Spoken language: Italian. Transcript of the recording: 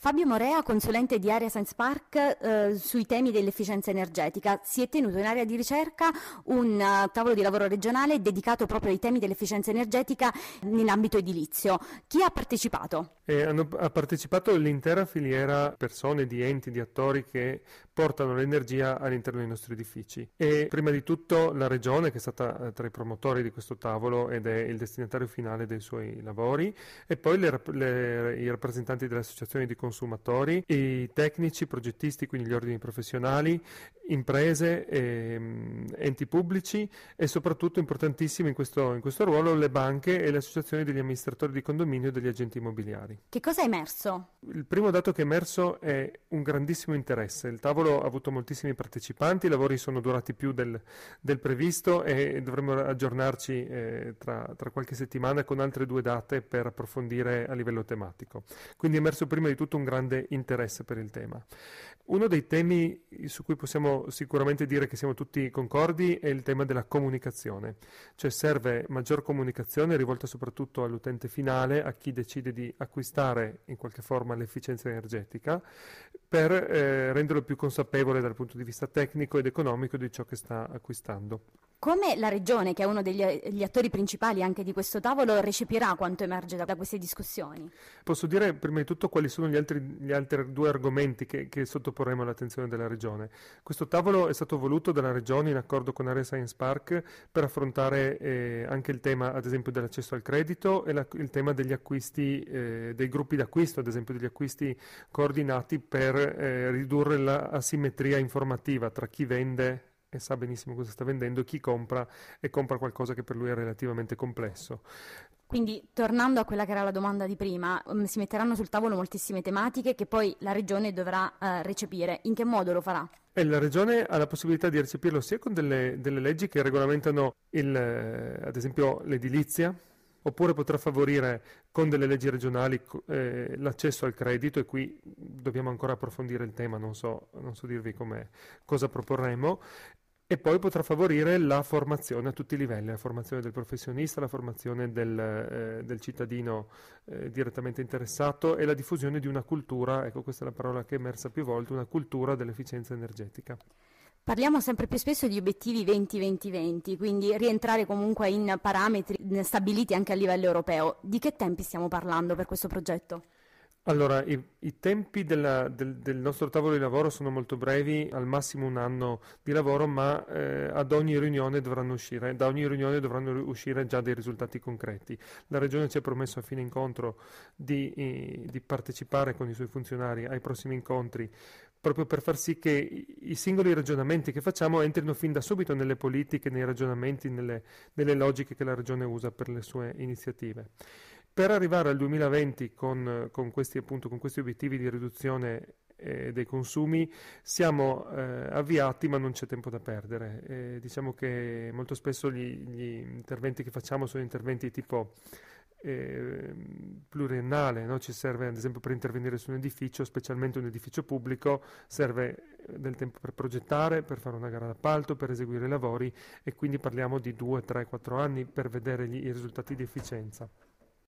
Fabio Morea, consulente di Area Science Park sui temi dell'efficienza energetica. Si è tenuto in area di ricerca un tavolo di lavoro regionale dedicato proprio ai temi dell'efficienza energetica in ambito edilizio. Chi ha partecipato? Ha partecipato l'intera filiera, persone, di enti, di attori che portano l'energia all'interno dei nostri edifici. E prima di tutto la Regione, che è stata tra i promotori di questo tavolo ed è il destinatario finale dei suoi lavori, e poi i rappresentanti delle associazioni di consumatori, i tecnici, progettisti, quindi gli ordini professionali, imprese, enti pubblici e soprattutto importantissime in questo ruolo le banche e le associazioni degli amministratori di condominio e degli agenti immobiliari. Che cosa è emerso? Il primo dato che è emerso è un grandissimo interesse. Il tavolo ha avuto moltissimi partecipanti, i lavori sono durati più del previsto e dovremo aggiornarci tra qualche settimana con altre 2 date per approfondire a livello tematico. Quindi è emerso prima di tutto un grande interesse per il tema. Uno dei temi su cui possiamo sicuramente dire che siamo tutti concordi è il tema della comunicazione, cioè serve maggior comunicazione rivolta soprattutto all'utente finale, a chi decide di acquistare in qualche forma l'efficienza energetica, per renderlo più consapevole dal punto di vista tecnico ed economico di ciò che sta acquistando. Come la Regione, che è uno degli attori principali anche di questo tavolo, recepirà quanto emerge da queste discussioni? Posso dire prima di tutto quali sono gli altri 2 argomenti che sottoporremo all'attenzione della Regione. Questo tavolo è stato voluto dalla Regione in accordo con Area Science Park per affrontare anche il tema, ad esempio, dell'accesso al credito e il tema degli acquisti, dei gruppi d'acquisto, ad esempio degli acquisti coordinati per ridurre l'asimmetria informativa tra chi vende e sa benissimo cosa sta vendendo, chi compra e compra qualcosa che per lui è relativamente complesso. Quindi, tornando a quella che era la domanda di prima, si metteranno sul tavolo moltissime tematiche che poi la Regione dovrà recepire. In che modo lo farà? La Regione ha la possibilità di recepirlo sia con delle leggi che regolamentano ad esempio l'edilizia, oppure potrà favorire con delle leggi regionali l'accesso al credito, e qui dobbiamo ancora approfondire il tema, non so dirvi cosa proporremo. E poi potrà favorire la formazione a tutti i livelli, la formazione del professionista, la formazione del cittadino direttamente interessato e la diffusione di una cultura, ecco, questa è la parola che è emersa più volte, una cultura dell'efficienza energetica. Parliamo sempre più spesso di obiettivi 20-20-20, quindi rientrare comunque in parametri stabiliti anche a livello europeo. Di che tempi stiamo parlando per questo progetto? Allora, i tempi del nostro tavolo di lavoro sono molto brevi, al massimo 1 anno di lavoro, ma da ogni riunione dovranno uscire già dei risultati concreti. La Regione ci ha promesso a fine incontro di partecipare con i suoi funzionari ai prossimi incontri, proprio per far sì che i singoli ragionamenti che facciamo entrino fin da subito nelle politiche, nei ragionamenti, nelle logiche che la Regione usa per le sue iniziative. Per arrivare al 2020 con questi obiettivi di riduzione dei consumi siamo avviati, ma non c'è tempo da perdere. Diciamo che molto spesso gli interventi che facciamo sono interventi tipo pluriennale, no? Ci serve ad esempio per intervenire su un edificio, specialmente un edificio pubblico, serve del tempo per progettare, per fare una gara d'appalto, per eseguire i lavori, e quindi parliamo di 2, 3, 4 anni per vedere i risultati di efficienza.